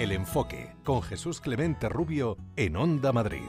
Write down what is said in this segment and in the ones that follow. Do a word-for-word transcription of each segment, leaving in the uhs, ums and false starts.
El Enfoque, con Jesús Clemente Rubio en Onda Madrid.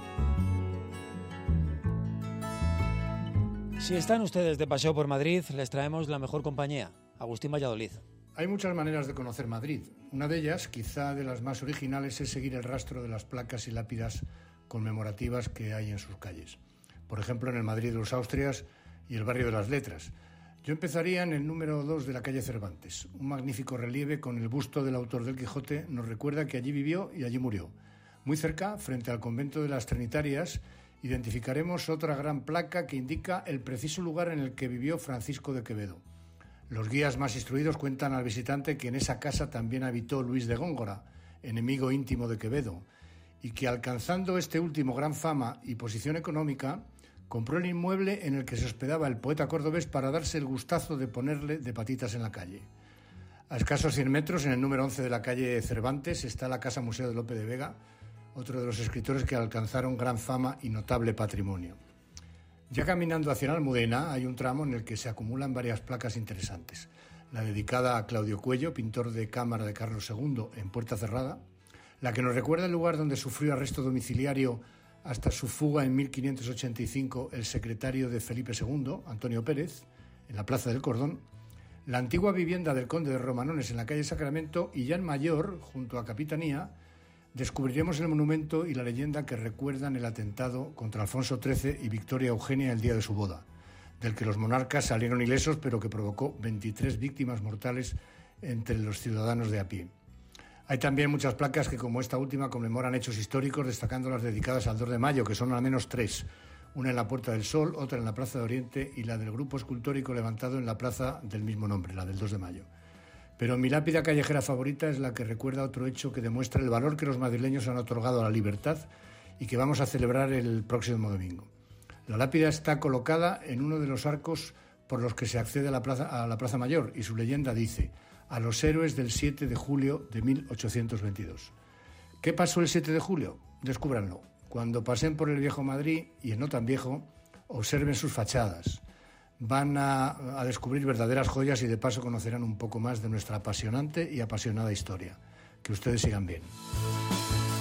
Si están ustedes de paseo por Madrid, les traemos la mejor compañía, Agustín Valladolid. Hay muchas maneras de conocer Madrid. Una de ellas, quizá de las más originales, es seguir el rastro de las placas y lápidas conmemorativas que hay en sus calles. Por ejemplo, en el Madrid de los Austrias y el barrio de las Letras. Yo empezaría en el número dos de la calle Cervantes. Un magnífico relieve con el busto del autor del Quijote nos recuerda que allí vivió y allí murió. Muy cerca, frente al convento de las Trinitarias, identificaremos otra gran placa que indica el preciso lugar en el que vivió Francisco de Quevedo. Los guías más instruidos cuentan al visitante que en esa casa también habitó Luis de Góngora, enemigo íntimo de Quevedo, y que alcanzando este último gran fama y posición económica, compró el inmueble en el que se hospedaba el poeta cordobés para darse el gustazo de ponerle de patitas en la calle. A escasos cien metros, en el número once de la calle Cervantes, está la Casa Museo de Lope de Vega, otro de los escritores que alcanzaron gran fama y notable patrimonio. Ya caminando hacia la Almudena hay un tramo en el que se acumulan varias placas interesantes. La dedicada a Claudio Cuello, pintor de cámara de Carlos segundo, en Puerta Cerrada, la que nos recuerda el lugar donde sufrió arresto domiciliario hasta su fuga en mil quinientos ochenta y cinco el secretario de Felipe segundo, Antonio Pérez, en la Plaza del Cordón, la antigua vivienda del conde de Romanones en la calle Sacramento, y ya en Mayor, junto a Capitanía, descubriremos el monumento y la leyenda que recuerdan el atentado contra Alfonso trece y Victoria Eugenia el día de su boda, del que los monarcas salieron ilesos pero que provocó veintitrés víctimas mortales entre los ciudadanos de a pie. Hay también muchas placas que, como esta última, conmemoran hechos históricos, destacando las dedicadas al dos de mayo, que son al menos tres. Una en la Puerta del Sol, otra en la Plaza de Oriente y la del grupo escultórico levantado en la plaza del mismo nombre, la del dos de mayo. Pero mi lápida callejera favorita es la que recuerda otro hecho que demuestra el valor que los madrileños han otorgado a la libertad y que vamos a celebrar el próximo domingo. La lápida está colocada en uno de los arcos por los que se accede a la plaza, a la Plaza Mayor, y su leyenda dice: a los héroes del siete de julio de mil ochocientos veintidós. ¿Qué pasó el siete de julio? Descúbranlo. Cuando pasen por el viejo Madrid, y el no tan viejo, observen sus fachadas. Van a, a descubrir verdaderas joyas y de paso conocerán un poco más de nuestra apasionante y apasionada historia. Que ustedes sigan bien.